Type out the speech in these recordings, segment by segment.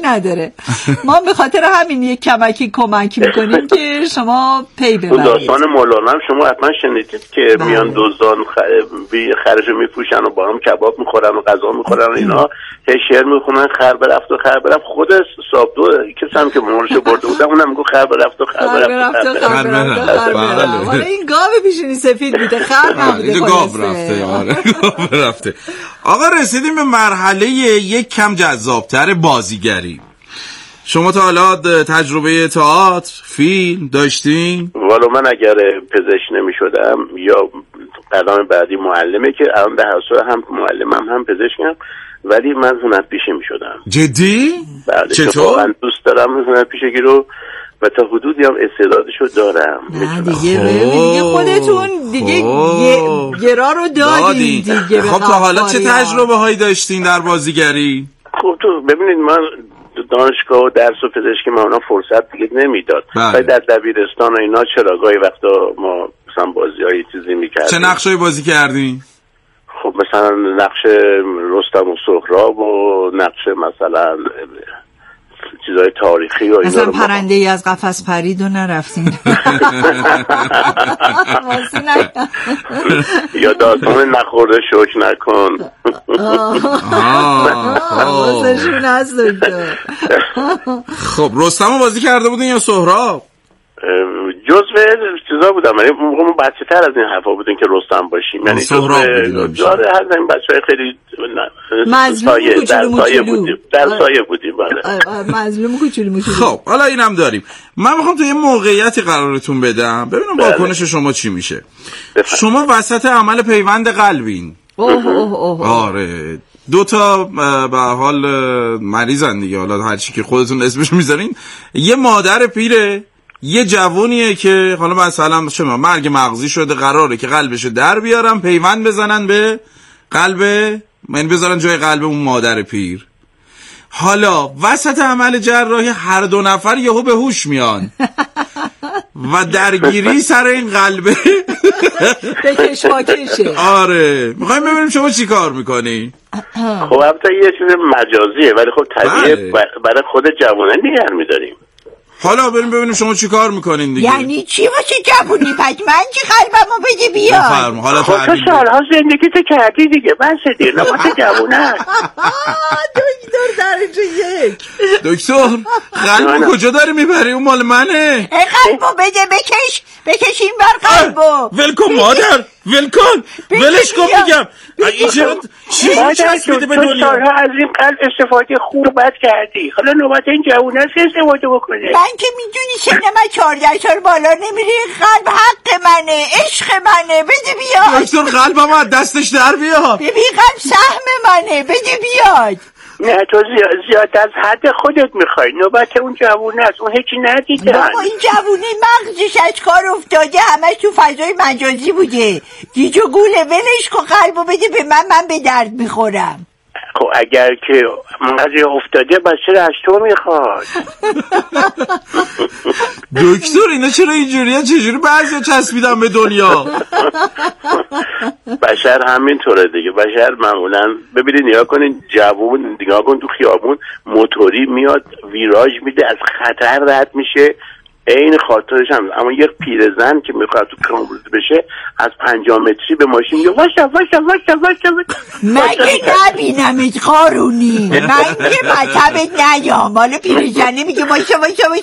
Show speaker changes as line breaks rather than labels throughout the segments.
نداره. ما به خاطر همین یک کمکی کمک میکنیم که شما پی ببرید.
داستان مولانا هم شما حتما شنیدید که میان دزدان خرج میپوشن و با هم کباب میخورن و غذا میخورن و اینا، شعر میخونن خر برفت و خر برفت. خود صابدو کسی هم که مورشو برده بودم اونم میگه خر برفت و خر برفت.
حالا این گاو پیشونی سفید بوده، خر نبوده،
گاو رفته. آره گاو رفته. آقا رسیدیم به مرحله یک کم جذابتر بازیگری. شما تا حالا تجربه تئاتر، فیلم داشتین؟
والا من اگر پزشک نمی‌شدم یا قدم بعدی معلمه که الان در حساب هم معلمم هم پزشکم، ولی من هنرپیشه می‌شدم.
جدی؟
چطور؟ من دوست دارم هنرپیشگی رو و تا حدودی هم استعدادشو دارم.
نه دیگه خودتون دیگه گرا رو دادین دیگه.
خب تا حالا چه تجربه هایی داشتین در بازیگری؟
خب تو ببینید من دانشگاه و درس و پزشکی ما اونا فرصت دیگه نمیداد. ولی در دبیرستان و اینا چرا گاهی وقتا ما مثلا بازیای چیزی میکردیم.
چه نقشایی بازی کردین؟
خب مثلا نقش رستم و سهراب و نقش مثلا چیزای تاریخی و
مثلا پرنده ای از قفس پرید و نرفتین.
یا داستان نخورده شوک نکن.
واسهشون هست دکتر.
خب رستمو بازی کرده بودین یا سهراب؟
جزء چیزا بودم، یعنی موقع بچه تر از این حرفا بودین که رستم باشیم، یعنی
سهراب
داره از این بچهای خیلی در سایه بودیم.
مظلوم کوچولو.
خب حالا اینم داریم. من میخوام تو یه موقعیتی قرارتون بدم ببینم واکنش شما چی میشه. شما وسط عمل پیوند قلبین. آره دو تا به حال مریضن دیگه، حالا هر چی که خودتون اسمش میذارین. یه مادر پیره، یه جوونیه که حالا مثلا شما مرگ مغزی شده، قراره که قلبشو در بیارن پیوند بزنن به قلب، من بذارن جای قلب اون مادر پیر. حالا وسط عمل جراحی هر دو نفر یهو به هوش میان و درگیری سر این قلبه
بکش واکشه.
آره میخوایم ببینیم شما چی کار میکنی.
خب البته یه چیز مجازیه ولی خب طبیعیه برای خود جوانه نگه میداریم.
حالا بریم ببینیم شما چی کار میکنین دیگه.
یعنی چی واسه جوونی؟ پس من چی قلبمو بده بیاد؟
بفرم. حالا
خب تو سالها زندگی تو کردی دیگه، بس دیر نمات جوونه.
دکتر درجه یک.
دکتر قلبو کجا داری میبری؟ اون مال منه.
قلبو بده بکش این بر قلبو.
ولکن مادر ولکن ولش کن میگم. این چی چسبیده به دنیا؟
سالها از این قلب استفاده خوب بد کردی، حالا نوبت این جوونه است استفاده بکنه.
من که میدونی سن من 14 سال بالا نمیره. قلب حق منه، عشق منه، بده بیاد.
دکتر قلبم از دستش در بیاد.
ببین قلب سهم منه، بده بیاد.
نه تو زیاد از حد خودت میخوای، نوبت اون جوونه است، اون هیچی ندیده.
بابا این جوونه مغزش از کار افتاده، همش تو فضای مجازی بوده. گیج و گوله، ولش کن قلبو بده به من به درد میخورم.
خب اگر که مغزی افتاده بس چرا از تو میخواد؟
دکتر اینا چرا اینجوریه؟ چجوری بعضی چسبیدن به دنیا؟
بشر همینطوره دیگه. بشر معمولا ببینید نگاه کنین، جوون نگاه کن تو خیابون موتوری میاد ویراژ میده از خطر رد میشه، این خاطرش هم. اما یک پیرزن که میخواد تو کامبوز بشه از 50 متری به ماشین میگه واشا.
مگه نبینمت قارونی؟ من که مطبت نیام. حالا پیرزنه میگه واشا.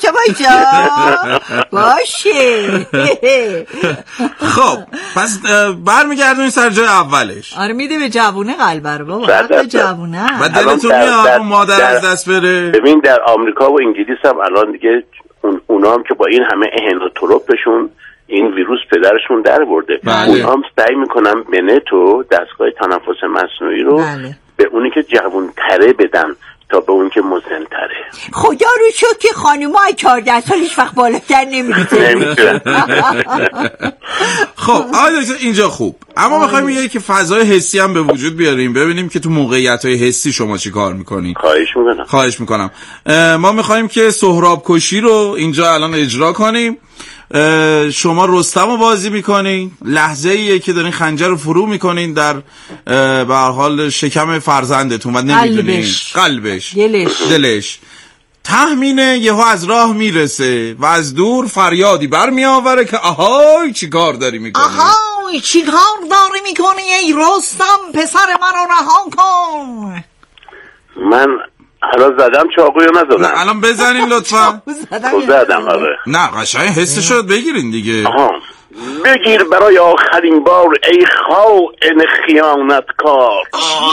باشه.
خب پس برمیگردونی سر جای اولش.
آره میده به جوونه قلبه رو بابا، به جوونه.
و دلتون میاد اون مادر از دست بره.
ببین در آمریکا و انگلیس هم الان دیگه اونا هم که با این همه اهن و تروپشون این ویروس پدرشون در برده. اونا هم سعی میکنن به نتو دستگاه تنفس مصنوعی رو به اونی که جوان تره بدن تا به اون که مسن تره.
خدا رو شکر که خانوما 14 سالش وقت بالاتر نمیتونه.
خب اینجا خوب، اما میخوایم یه که فضای حسی هم به وجود بیاریم، ببینیم که تو موقعیت‌های حسی شما چی کار میکنین. خواهش میکنم. ما میخوایم که سهراب کشی رو اینجا الان اجرا کنیم. شما رستم رو بازی میکنین، لحظه ایه که دارین خنجر رو فرو میکنین در به هر حال شکم فرزندتون و نمیدونین قلبش دلش. تهمینه یهو از راه میرسه و از دور فریادی برمی آوره که آهای چی کار داری میکنی؟
آهای چی کار داری میکنی ای رستم پسر من رو رها کن.
من حالا زدم چاقویو نزدم؟
نه الان بزنین لطفا.
زدم آره.
نه قشنگ حسشو بگیرین دیگه.
بگیر برای آخرین بار ای خائن خیانتکار.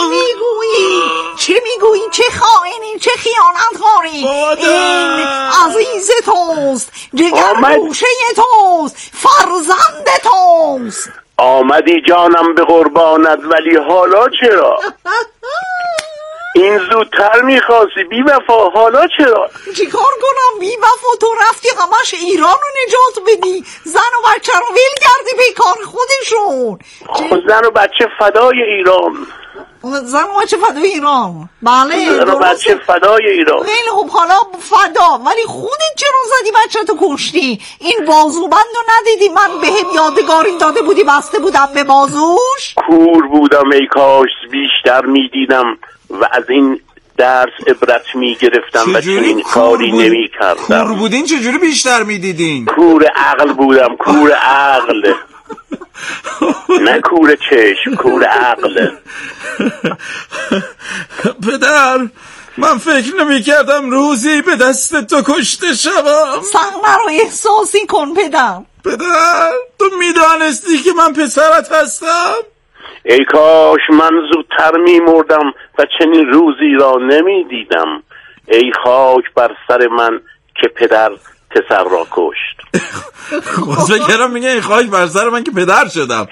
چه میگویی چه خائنی چه خیانتکاری؟ این عزیز توست، جگر گوشه توست، فرزند توست.
آمدی جانم به قربانت ولی حالا چرا؟ این زودتر میخواستی بی وفا، حالا چرا؟
چی کار کنم بی وفا؟ تو رفتی همش ایران رو نجات بدی، زن و بچه رو ویل کردی به کار خودشون.
زن و بچه فدای ایران.
زن و بچه فدای ایران، بله
زن و بچه فدای ایران.
خیلی خب حالا فدا، ولی خودت چرا زدی بچه تو کشتی؟ این بازوبند رو ندیدی من بهم یادگاری داده بودی بسته بودم به بازوش؟
کور بودم ای کاش بیشتر میدیدم و از این درس عبرت میگرفتم و چنین کاری نمی کردم.
کور بودین چجوری بیشتر میدیدین؟
کور عقل بودم، کور عقل. نه کور چشم، کور عقل.
پدر من فکر نمی کردم روزی به دست تو کشته شوم.
صحنه رو احساسی کن پدر.
پدر تو میدانستی که من پسرت هستم؟
ای کاش من زودتر میمردم و چنین روزی را نمیدیدم. ای خاک بر سر من که پدر پسر را کشت.
باز بکرم میگه ای خاک بر سر من که پدر شدم.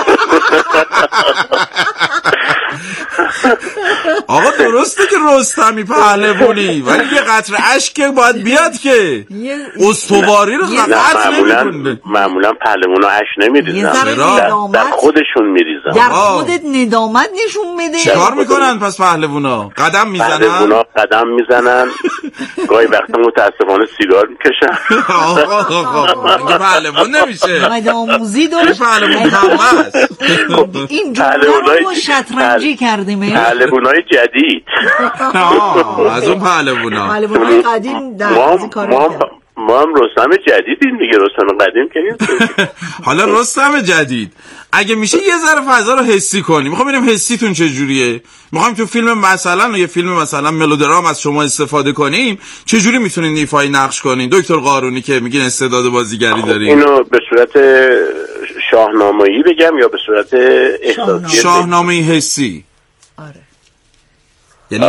آقا درسته که رستمی پهلوانی ولی یه قطره اشک باید بیاد که استواری رو قطع نمیکنه.
معمولا پهلوانا اشک نمیریزن، در خودشون میریزن.
در خودت ندامت نشون بده.
چیکار میکنن پس پهلوانا؟ قدم میزنن؟
پهلوانا قدم میزنن، گاهی وقتا متاسفانه سیگار میکشن.
آقا پهلوان نمیشه،
آموزی داره.
پهلوان تنبه است.
این جمله رو شطرنجی کردیم.
پهلوانای جدید.
از اون
پهلوانای قدیم در بازی کار می‌کردن.
ما هم رستم جدیدیم دیگه، رستم قدیم که نیست.
حالا رستم جدید اگه میشه یه ذره فضا رو حسی کنیم. میخوام ببینیم حسیتون چجوریه. میخوایم تو فیلم مثلا یه فیلم مثلا ملودرام از شما استفاده کنیم، چجوری میتونین ایفای نقش کنین دکتر قارونی که میگین استعداد بازیگری دارین؟
اینو به صورت شاهنامه‌ای بگم یا به صورت احساسی؟
شاهنامه‌ای حسی.
آره.
یعنی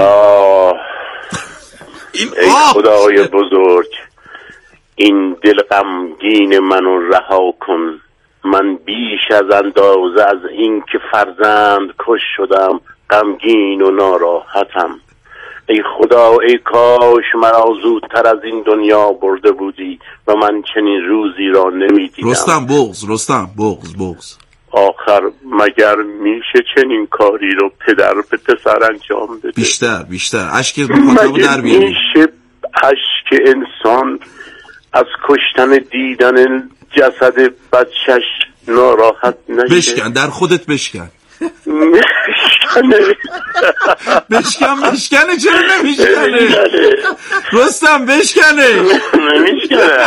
ای خدای بزرگ، این دل غمگین منو رها کن. من بیش از اندازه از این که فرزند کش شدم غمگین و ناراحتم. ای خدا ای کاش مرا زودتر از این دنیا برده بودی و من چنین روزی را نمیدیدم.
رستم بغض.
آخر مگر میشه چنین کاری رو پدر به پسر انجام بده؟
بیشتر اشک مخاطب در بیاری.
میشه اشک انسان از کشتن دیدن جسد بچه‌ش ناراحت نشه؟
بشکن در خودت بشکن. بشکنه چرا نمیشکنه؟ رستم بشکنه.
نمیشکنه.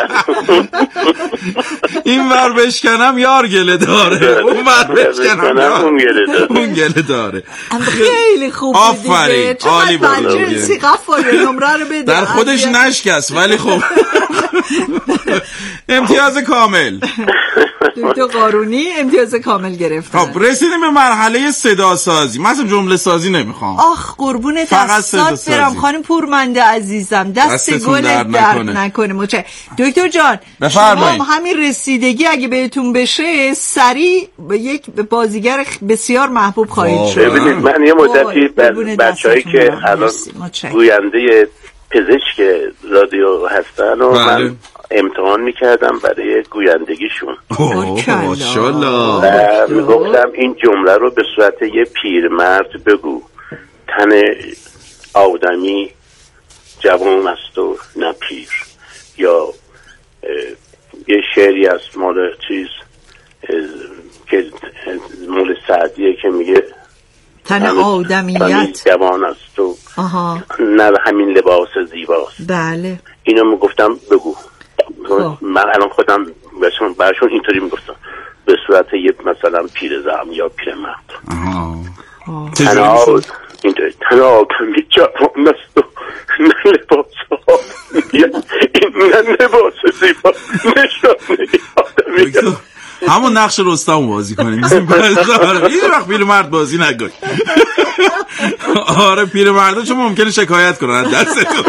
این ور بشکنم یار گله داره، اون ور بشکنم اون گله داره.
خیلی خوب.
آفرین عالی بود. در خودش نشکست ولی خب امتیاز کامل.
دکتر قارونی امتیاز کامل گرفتن.
خب رسیدیم به مرحله صدا سازی. من اصلا جمله سازی نمیخوام.
آخ قربونت دستات برم خانم پورمنده عزیزم، دست گلت درد نکنه. دکتر جان شما همین رسیدگی اگه بهتون بشه سریع به یک بازیگر بسیار محبوب خواهید شد.
ببینید من یه مدتی بچه‌ای که الان گوینده پزشک رادیو هستن و من امتحان میکردم برای گویندگیشون.
ماشاءالله.
میگفتم این جمله رو به صورت یه پیرمرد بگو: تن آدمی جوان است و نه پیر. یا یه شعری از مال چیز که مال سعدیه که میگه
تن آدمیت
جوان است و نه همین لباس زیباست.
بله
اینو میگفتم بگو. من الان خودم برشون اینطوری میگفتم به صورت یه مثلا پیرزن یا پیرمرد. تن آدمی جوان است و نه لباس نه لباس زیبا نشانه آدمیت.
همون نقش رستم بازی کنیم. یه وقت پیرمرد بازی نگوی. آره پیرمردا چون ممکنه شکایت کنن دستتون.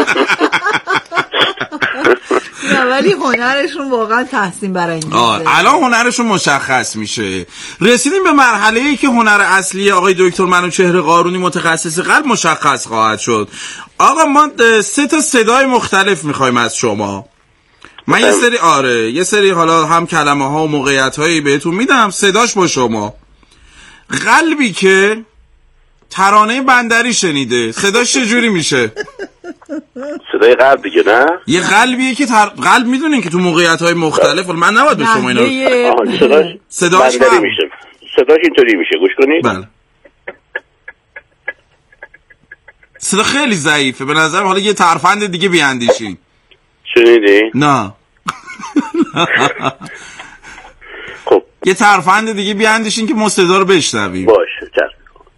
ولی هنرشون واقعا تحسین برانگیزه.
الان هنرشون مشخص میشه. رسیدیم به مرحله‌ای که هنر اصلی آقای دکتر منوچهر قارونی متخصص قلب مشخص خواهد شد. آقا ما 3 تا صدای مختلف میخوایم از شما. من یه سری حالا هم کلمه ها و موقعیت هایی بهتون میدم، صداش با شما. قلبی که ترانه بندری شنیده صداش چجوری میشه؟
صدای قلب دیگه نه؟
یه قلبیه که قلب میدونین که تو موقعیت های مختلف، من نباید به شما اینا
صداش بندری میشه. صداش اینطوری میشه، گوش کنید.
بله. صدا خیلی ضعیفه به نظر. حالا یه ترفند دیگه بیاندیشین.
شنیدی؟
نه.
خب
یه ترفند دیگه بیاندیشین که ما صدا رو بشنویم.
باشه چشم.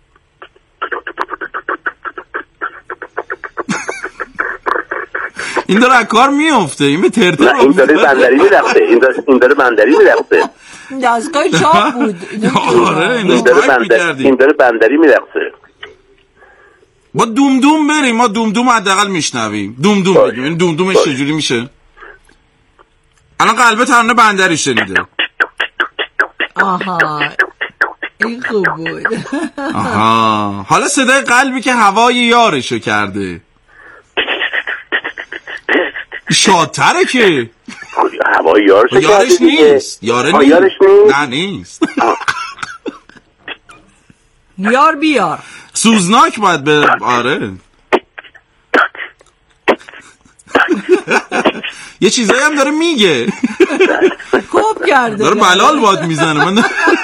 این داره کار میفته. این به ترتیب
این داره بندری میرخته. این داره بندری میرخته.
دستگاه چاپ بود.
آره
این داره بندری میرخته.
ما دوم دوم بریم. ما دوم دوم حداقل میشنویم. دوم دوم بگیم. این دوم دومش چجوری میشه؟ الان قلبه ترانه بندری شنیده.
آها این خوب بود.
آها حالا صدای قلبی که هوای یارشو کرده شادتره که
هوای یارش
نیست. یارش نیست. نه نیست.
یار بیار
سوزناک باید به آره یه چیزایی هم داره میگه.
خوب کرده
داره بلال باد میزنه. من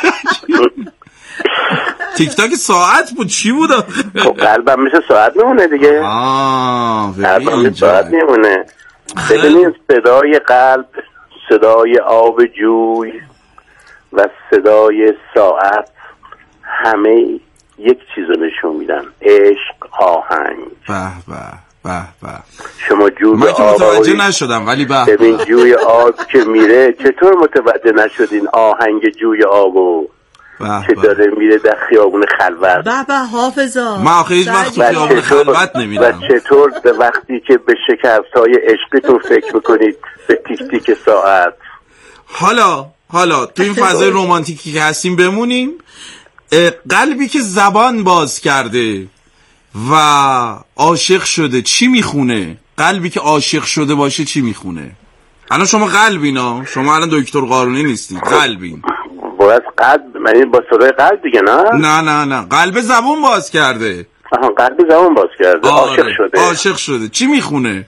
تیک تاک ساعت بود چی بود؟
قلبم میشه ساعت میمونه دیگه. قلبم میشه ساعت میمونه. ببینید صدای قلب، صدای آب جوی و صدای ساعت همه یک چیز نشون میدن. عشق، آهنگ.
به
شما جوی
من که متوجه نشدم ولی
ببین جوی آب که میره چطور متوجه نشدین آهنگ جوی آبو که داره میره در خیابون خلوت.
به حافظا
من آخه هیچ وقت تو خیابون خلوت نمیرم.
و چطور وقتی که به شکست‌های عشقتون فکر میکنید به تیک تیک ساعت.
حالا تو این فضای رمانتیکی که هستیم بمونیم. قلبی که زبان باز کرده و عاشق شده چی میخونه؟ قلبی که عاشق شده باشه چی میخونه؟ الان شما قلبینا، شما الان دکتر قارونی نیستید، قلبین.
باید قلب، من با صدای قلب دیگه
نه قلب زبان باز کرده.
قلب زبان باز کرده.
عاشق شده چی میخونه؟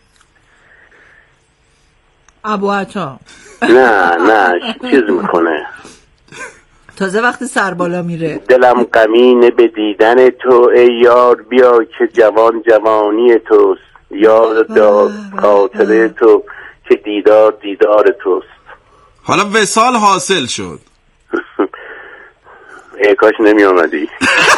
ابو عطا.
نه چیز میخونه.
تازه وقتی سر بالا میره.
دلم غمینه به دیدن تو ای یار، بیا که جوانی توست، یار خاطره تو که دیدار توست.
حالا وصال حاصل شد.
ای کاش نمی آمدی.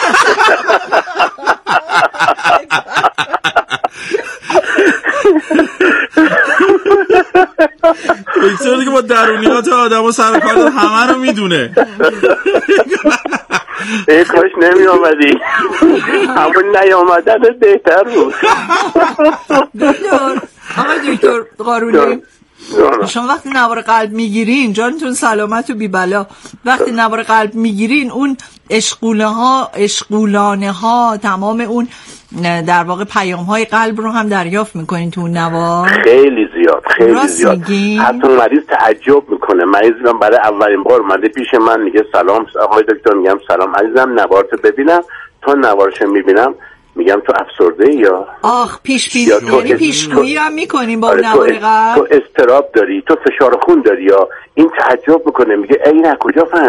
دکتر دیگه با درونیات آدم و سرکار همه رو میدونه.
ای کاش نمی آمدی. همون نیامدن بهتر بود.
دکتر قارونی شما وقتی نوار قلب میگیرین جانتون سلامت و بیبلا، وقتی نوار قلب میگیرین اون اشغولانه ها تمام اون در واقع پیام های قلب رو هم دریافت میکنین تو اون نوار؟
خیلی زیاد حتی مریض تعجب میکنه. مریضم برای اولین بار اومده پیش من میگه سلام آقای دکتر. میگم سلام عزیزم، نوارتو ببینم. تا نوارشو میبینم میگم تو افسرده یا
پیشگویی هم میکنیم با نوار قلب؟
تو اضطراب داری، تو فشار خون داری یا این تعجب میکنه. میگه این از کجا فهمید؟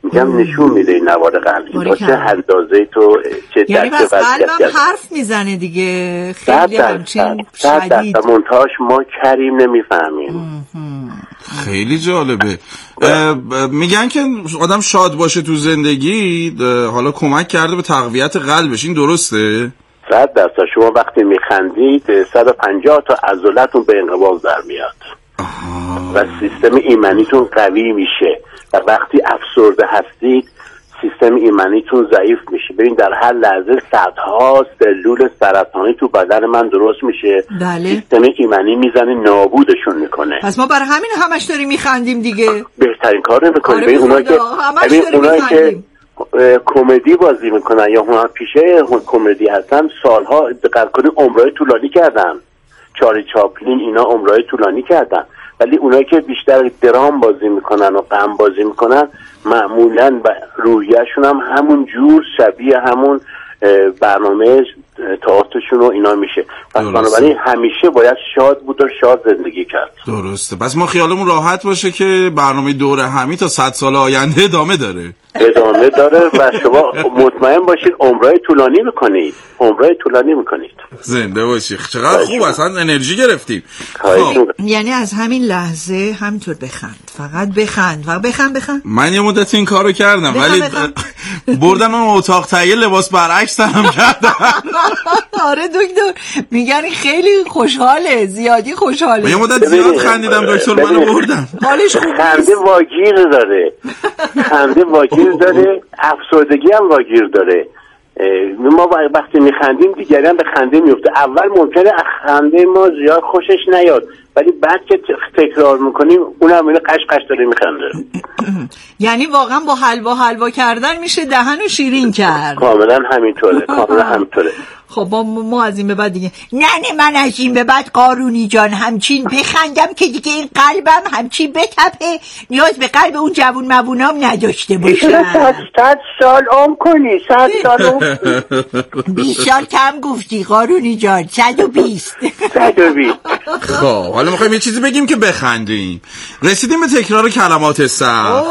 میگم نشون میده این نوار قلبی تا چه اندازه تو چه
یعنی بس قلبم حرف میزنه دیگه، خیلی همچین شدید.
منتهاش ما کریم نمیفهمیم.
خیلی جالبه. میگن که آدم شاد باشه تو زندگی حالا کمک کرده به تقویت قلبش، این درسته؟
100%. شما وقتی میخندید 150 تا عضلاتتون به انقباض در میاد و سیستم ایمنیتون قوی میشه و وقتی افسرده هستید سیستم ایمنیتون ضعیف میشه. ببین در هر لحظه صدها سلول سرطانی تو بدن من درست میشه.
بله.
سیستم ایمنی میزنه نابودشون میکنه.
پس ما برای همین همش داریم میخندیم دیگه.
بهترین کار میکنیم. ببین اونایی که کمدی بازی میکنن یا هنرپیشه کمدی هستن سالها دقت کنید عمرای طولانی کردن. چارلی چاپلین اینا عمرای طولانی کردن، ولی اونایی که بیشتر درام بازی میکنن و غم بازی میکنن معمولاً روحیه‌شون هم همون جور شبیه همون برنامه تئاترشون و اینا میشه. پس بنابراین همیشه باید شاد بود و شاد زندگی کرد.
درسته. پس ما خیالمون راحت باشه که برنامه دوره همی تا 100 سال آینده ادامه داره
و شما مطمئن باشید عمرای طولانی میکنید.
زنده باشی. چقدر خوب، اصلا انرژی گرفتیم.
یعنی از همین لحظه همینطور بخند، فقط بخند. من
یه مدت این کارو کردم ولی بردن من اتاق تهیه لباس برعکس هم کردم.
آره دکتر میگن خیلی خوشحاله، زیادی خوشحاله.
یه مدت زیاد خندیدم دکتر، منو بردن.
حالش خوب.
خنده واگیر داره، افسردگی هم واگیر داره. ما وقتی میخندیم دیگری هم به خنده میفته. اول ممکنه خنده ما زیاد خوشش نیاد، ولی بعد که تکرار میکنیم اونم اینو قش داره میخنده.
یعنی واقعا با حلوا کردن میشه دهنو شیرین کرد.
کاملا همینطوره.
خب ما از این به بعد دیگه من از این به بعد قارونی جان همچین بخندم که دیگه این قلبم همچین بتپه، نیاز به قلب اون جوون مبونام نداشته باشم.
100 سال عمر کنی. 100 سال عمر
20 سال کم گفتی قارونی جان. 120.
خب حالا میخوایم یه چیزی بگیم که بخندیم. رسیدیم به تکرار کلمات سخت.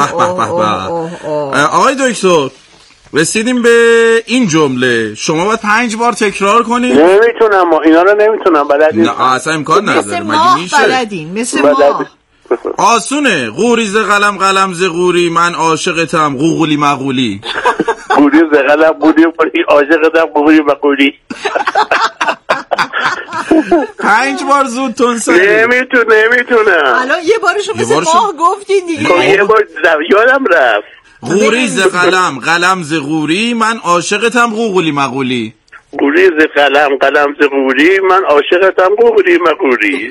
آقای دکتر رسیدیم به این جمله، شما باید 5 بار تکرار کنید.
نمیتونم، اینا رو نمیتونم بلد نیستم.
نه اصلا امکان نداره.
مگه میشه؟ مثل ما
آسونه. قوریز قلم ز قوری، من عاشقتم قوقلی مقولی.
قوریز قلم بودی عاشقتم قوقلی مقولی.
5 بار زود تون سری.
نمیتونم.
الان یه بارشو مثل ماه گفتین دیگه.
یه بار یادم رفت.
قوریز قلم ز قوری، من عاشقتم قوقلی مقولی.
قوریز قلم ز قوری، من عاشقتم قوقلی مقولی.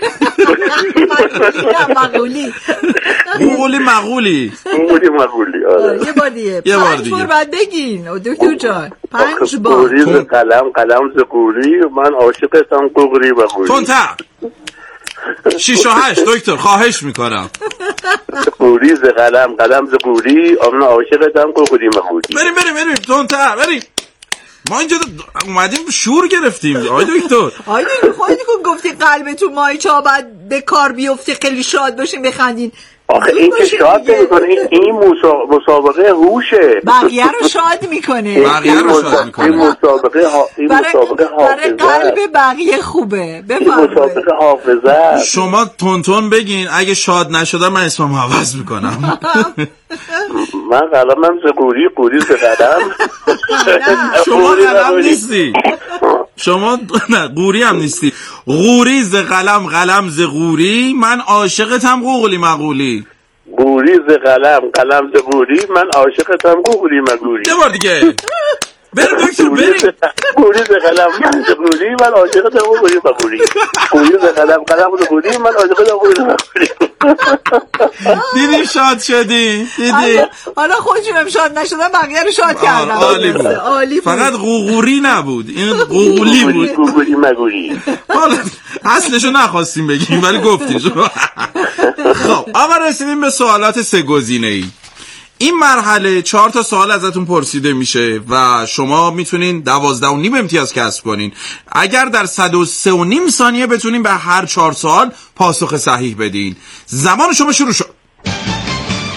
قوقلی مقولی.
آره.
یه بار دیگه 5 بار بعد بگین دکتر جان. 5 بار.
قوریز قلم ز قوری، من عاشقتم قوقلی مقولی.
تونتر 6 و 8 دکتر خواهش میکنم.
قوریز قلم ز قوری، من عاشقتم قوقلی مقولی.
بریم تونتر بریم. ما اینجا اومدیم شور گرفتیم. آقای دکتر
خودت گفتی قلبتون مایچا بعد به کار بیفته، خیلی شاد باشین بخندین.
آخه این که شاد میکنه، این مسابقه هوشه.
بقیه رو شاد میکنه.
این مسابقه
برای قلب بقیه خوبه.
مسابقه حافظه.
شما تونتون بگین، اگه شاد نشدم من اسمم عوض میکنم.
من قلمم ز قوری ز قلم.
شما قلم نیستی. شما نه قوری هم نیستی. قوری ز قلم ز قوری، من عاشقتم قوقلی مقولی.
قوری ز قلم ز قوری، من عاشقتم قوقلی مقولی.
یه بار دیگه. بریم دکتر بریم.
قوری ز قلم ز قوری، من عاشقتم قوقلی مقولی. قوری ز قلم ز قوری، من عاشقتم قوقلی مقولی.
دیدی شاد شدی؟ دیدی؟
حالا خودشونم شاد نشدن، بقیه رو شاد کردن.
عالی بود. فقط قوقوری نبود، این قوقلی بود.
قوقلی مقولی.
حالا اصلشو نخواستیم بگیم ولی گفتیم. خب آقا رسیدیم به سوالات 3 گزینه‌ای. این مرحله 4 تا سوال ازتون پرسیده میشه و شما میتونین 12.5 امتیاز کسب کنین اگر در 103.5 ثانیه بتونین به هر 4 سوال پاسخ صحیح بدین. زمان شما شروع شد.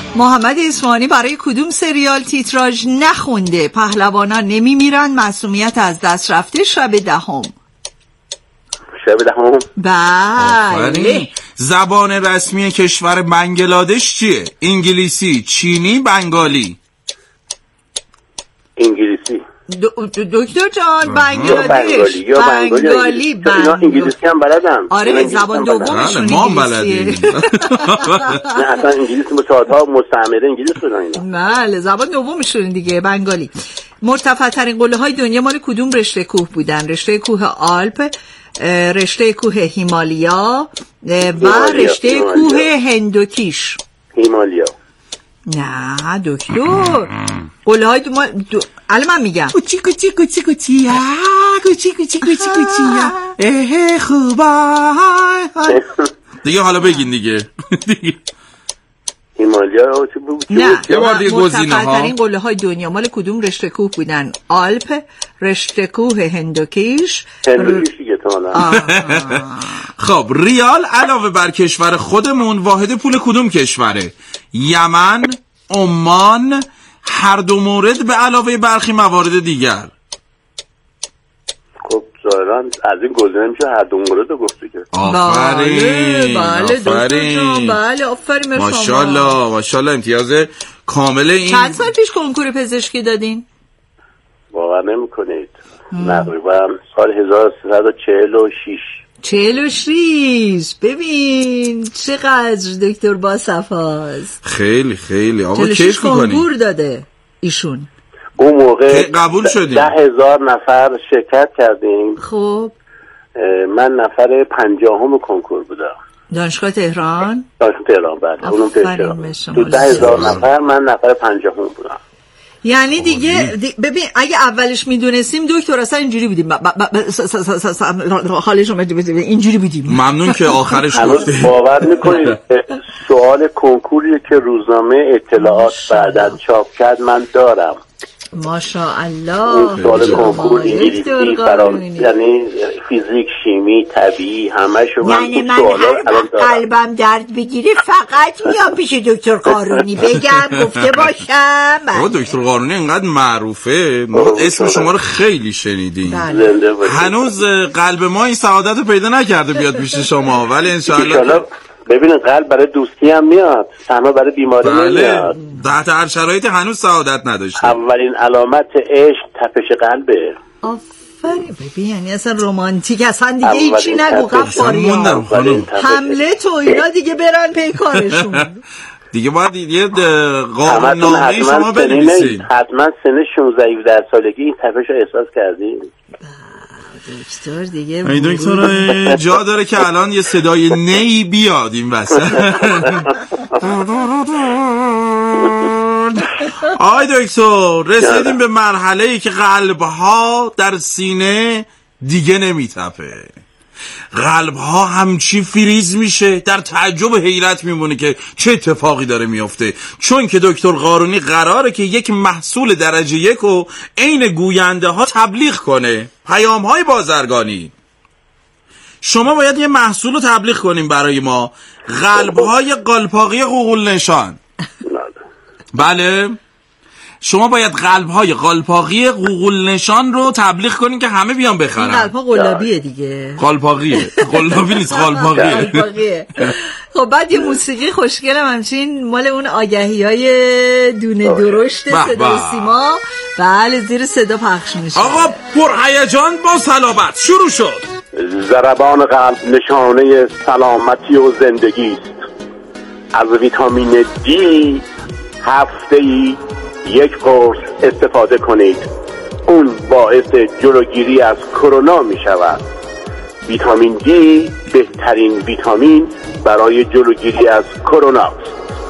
محمد اصفهانی برای کدوم سریال تیتراژ نخونده؟ پهلوانان نمیمیرن، معصومیت از دست رفته، شب دهم.
شب دهم.
بله.
زبان رسمی کشور بنگلادش چیه؟ انگلیسی، چینی، بنگالی؟
انگلیسی.
دکتر جان بنگلادش بنگالی
انگلیسی هم بلدم.
آره زبان دومشون
ما بلدیم.
نه اصلا انگلیسی متعادها مستعمره انگلیس بودن اینا.
بله زبان دومشون دیگه بنگالی. مرتفع ترین قله های دنیا مال کدوم رشته کوه بودن؟ رشته کوه آلپ، رشته کوه هیمالیا و رشته کوه هندوکیش.
هیمالیا.
نه دکتر، قله های الان من میگم
کوچی کوچی کوچی کوچی کوچی کوچی کوچی کوچی خوبا دیگه. حالا بگین دیگه.
هیمالیا
نه،
یه بار دیگه گزینه ها.
مرتفع‌ترین قله های دنیا مال کدوم رشته کوه بودن؟ آلپ، رشته کوه هندوکیش
دیگه تا.
خب ریال علاوه بر کشور خودمون واحد پول کدوم کشوره؟ یمن، عمان، هر دو مورد به علاوه برخی موارد دیگر.
خب ظاهرا از این گزینه میشه هر دو مورد رو گفته که.
آفرین.
بله دکتر جان، بله آفرین.
ماشاءالله امتیاز کامل. این
چند سال پیش کنکور پزشکی دادین؟
باور نمی‌کنید تقریبا سال 1346.
46. ببین چقدر دکتر با صفاست.
خیلی خیلی آقا کیف می‌کنی.
کنکور داده ایشون.
اون موقع
قبول شدیم.
10,000 نفر شرکت کردیم.
خب
من نفر 50م کنکور بودم.
دانشگاه تهران؟
دانشگاه تهران بله. اونم پیش تو 10,000 نفر من نفر 50م بودم.
یعنی دیگه ببین اگه اولش میدونستیم دکتر اصلا اینجوری بودیم حالش رو اینجوری بودیم.
ممنون که آخرش گفتی.
باور میکنید سوال کنکوری که روزنامه اطلاعات بعداً چاپ کرد من دارم.
ماشاءالله.
سوال کنکور انگلیسی یعنی فیزیک، شیمی، طبیعی همشو من
یعنی من قلبم درد بگیره فقط میام پیش دکتر قارونی بگم گفته باشم.
دکتر قارونی اینقدر معروفه، ما اسم شما رو خیلی شنیدیم. هنوز قلب ما این سعادت رو پیدا نکرده بیاد پیش شما، ولی انشاءالله.
ببینید قلب برای دوستی هم میاد، تنها برای بیماری نمیاد.
تحت هر شرایطی هنوز سعادت نداشته.
اولین علامت عشق تپش قلبه.
آفرین. ببین یعنی اصلا رومانتیک اصلا دیگه هیچی نگو قفاری حمله تو اینا دیگه برن پی کارشون.
دیگه باید یه قانوننامه شما بنویسید.
حتما سن 16-17 سالگی این تپش رو احساس کردید.
دکتر دیگه
دکتر جا داره که الان یه صدای نی بیاد این وسط. آی دکتر رسیدیم به مرحله‌ای که قلب‌ها در سینه دیگه نمیتپه. قلب‌ها همچی فریز میشه، در تعجب و حیرت میمونه که چه اتفاقی داره میفته، چون که دکتر قارونی قراره که یک محصول درجه 1 رو عین گوینده ها تبلیغ کنه، پیام‌های بازرگانی. شما باید یه محصول رو تبلیغ کنیم برای ما، قلب‌های قالپاقی قوقل‌نشان. بله شما باید قلب‌های قالپاقی قوقل‌نشان رو تبلیغ کنین که همه بیان بخرن.
این قلب‌ها قلابیه دیگه.
قالپاقیه. قلابی نیست، قالپاقیه.
خب بعد یه موسیقی خوشگلم همچین مال اون آگهی‌های دونه درشت صدای سیما. بله زیر صدا پخش میشه.
آقا پرهیجان با صلابت شروع شد.
ضربان قلب نشانه سلامتی و زندگی است. از ویتامین دی هفته‌ای 1 قرص استفاده کنید. اون باعث جلوگیری از کرونا می شود. ویتامین دی بهترین ویتامین برای جلوگیری از کرونا است.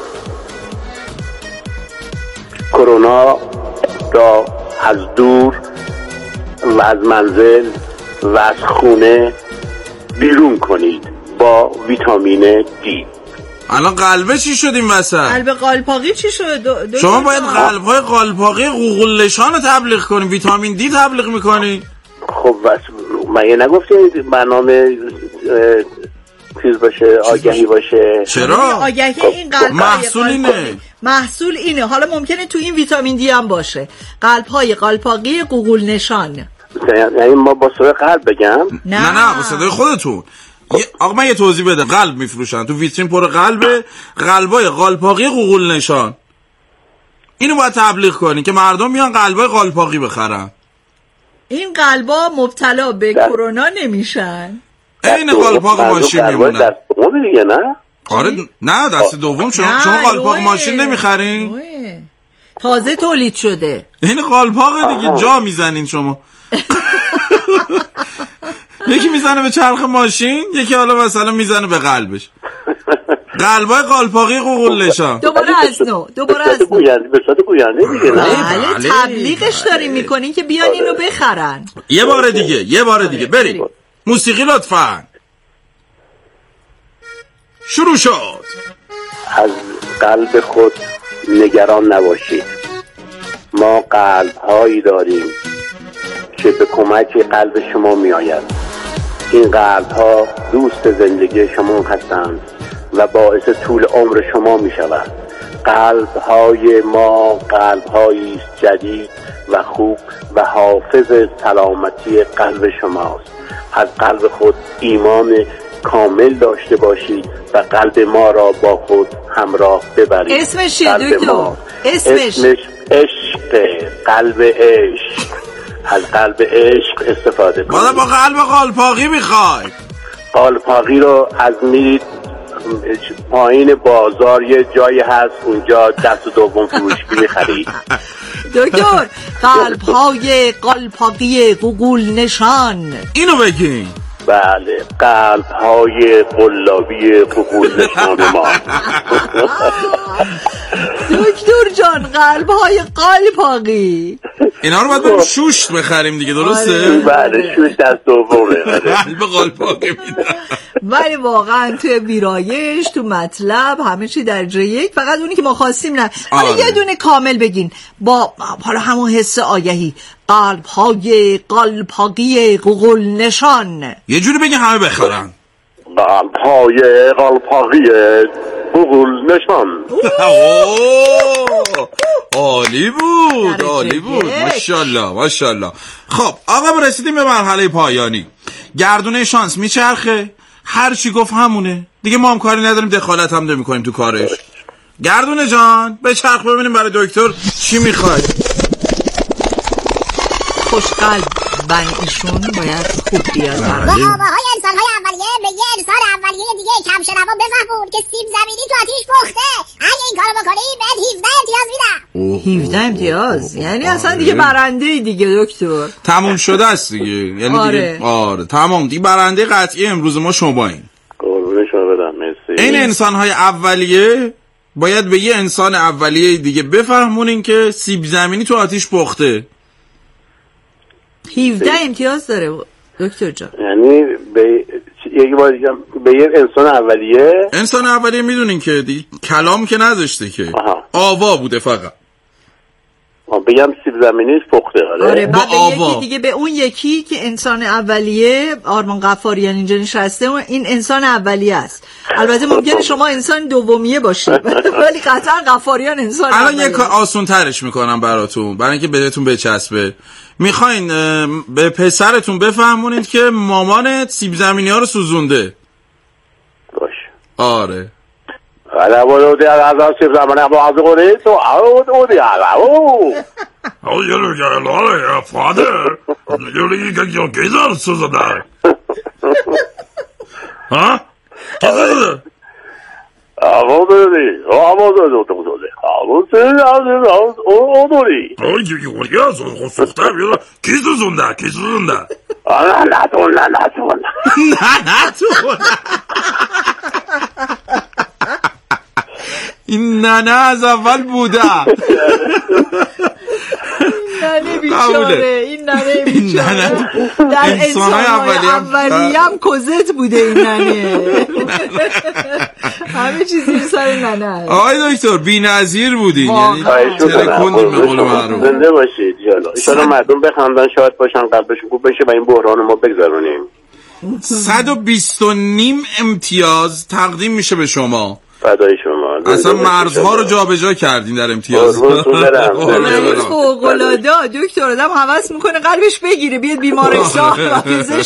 کرونا را از دور و از منزل و از خونه بیرون کنید با ویتامین دی.
الان قلبه چی شد این وسط؟
قلب قالپاقی چی شد؟
شما باید قلب‌های قالپاقی قوقل‌نشان رو تبلیغ کنیم، ویتامین دی تبلیغ میکنی؟
خب مگه نگفتید برنامه چیز باشه، آگهی باشه؟
چرا؟
آگهی این قلب
محصول اینه.
محصول اینه. حالا ممکنه تو این ویتامین دی هم باشه. قلب‌های قالپاقی قوقل نشان.
یعنی ما با صدای قلب بگم؟
نه با صدای خودتون. آقا من یه توضیح بده. قلب میفروشن تو ویترین پر قلبه، قلبای قالپاقی قوقل نشان. اینو باید تبلیغ کنین که مردم میان قلبای قالپاقی بخرن.
این قلبا مبتلا به کرونا نمیشن.
این قالپاق ماشین میمونن.
دست دوم دیگه نه؟
آره نه دست دوم. شما قالپاق ماشین نمیخرین؟
تازه تولید شده.
این قالپاق دیگه جا میزنین شما. یکی میزنه به چرخ ماشین، یکی حالا مثلا میزنه به قلبش. قلبای قالپاقی قوقل نشان.
دوباره از نو.
به صورت گوینده دیگه نه؟
بله تبلیغش داریم میکنین که بیان اینو بخرن.
یه بار دیگه بریم. موسیقی لطفاً. شروع شد.
از قلب خود نگران نباشید. ما قلب‌هایی داریم که به کمک قلب شما می آید. این قلب‌ها دوست زندگی شما هستند و باعث طول عمر شما می شود. قلب‌های ما قلب‌هایی است جدید و خوب و حافظ سلامتی قلب شماست. از قلب خود ایمان کامل داشته باشید و قلب ما را با خود همراه ببرید.
اسمش چیه دکتر؟
اسمش عشق. قلب عشق. از قلب عشق استفاده کنید.
ما با قلب قالپاقی میخوای.
قالپاقی رو از میرید پایین بازار یه جایی هست اونجا دست دوم فروشی میخرید.
دکتر قلب‌های قالپاقی قوقل نشان
اینو بگین.
بله قلب‌های قلابی قوقل نشان ما.
دکتر جان قلب‌های قالپاقی
اینا رو باید بریم شوشت بخریم دیگه درسته؟
بله شوشت دست دومه.
قلب قالپاقی میدن.
ولی واقعا توی ویرایش تو مطلب همه چی درجه یک، فقط اونی که ما خواستیم نه. حالا یه دونه کامل بگین با حالا همون حس آگهی. قلب‌های قالپاقی قوقل نشان.
یه جوری بگین همه بخرن.
قلب‌های قالپاقی قوقل نشان.
عالی بود. ماشاءالله. خب آقا رسیدیم به مرحله پایانی. گردونه شانس میچرخه، هر چی گفت همونه دیگه، ما هم کاری نداریم، دخالت هم نمی‌کنیم تو کارش. گردونه جان به چرخ ببینیم برای دکتر چی میخوای.
خوشقلب بن ایشون باید خوب بیاد.
باباهای انسان‌های اولیه به یه انسان اولیه دیگه کم شنوا بفهمون که سیب زمینی تو آتیش پخته. اگه این کارو بکنی بهت 17 امتیاز میدم.
17 امتیاز یعنی اصلا دیگه برنده دیگه دکتر.
تموم شده است دیگه. یعنی
آره.
دیگه آره تمام دیگه، برنده قطعی امروز ما شماییم.
قربون شما برم. مرسی.
این انسان‌های اولیه باید به یه انسان اولیه دیگه بفهمونین که سیب زمینی تو آتیش پخته.
17 امتیاز داره دکتر جان.
یعنی یکی بار دیگه به یه انسان اولیه
میدونین که دیگه کلام که نذاشته که آوا بوده فقط.
بگم سیب زمینیش پخته.
آره با یکی دیگه به اون یکی که انسان اولیه آرمان غفاریان اینجا نشسته این انسان اولیه است. البته ممکنه شما انسان دومیه باشید ولی قطعا غفاریان انسان اولیه.
الان یه کار آسون ترش میکنم براتون برای اینکه بهتون بچسبه. میخواین به پسرتون بفهمونید که مامانت سیب زمینی ها رو سوزونده.
باش.
آره.
حالا بودی از سیب زمینی باز کنی تو بودی
Oh, you're a lot of father. You're like your kids are so that. Huh?
아무들이 오돌이.
이게 뭐야? 속담이야. 기수준다.
나도.
این ننه از اول بوده.
ننه بیچاره. این ننه بیچاره در انسان‌های اولیه هم کوزت بوده. این ننه همه چیزی سر ننه است.
آقای دکتر بی‌نظیر بودین، یعنی ترکوندین به قول معروف.
زنده باشید ان شاءالله مردم بخندن شاد باشن قلبشون خوب بشه و این بحران ما بگذرونیم.
120.5 امتیاز تقدیم میشه به شما.
فدای شما.
اصلا مرزها رو جابجا کردین در امتیاز.
فوق‌العاده دکتر، آدم هوس میکنه قلبش بگیره بیاد بیمارستان و پزشک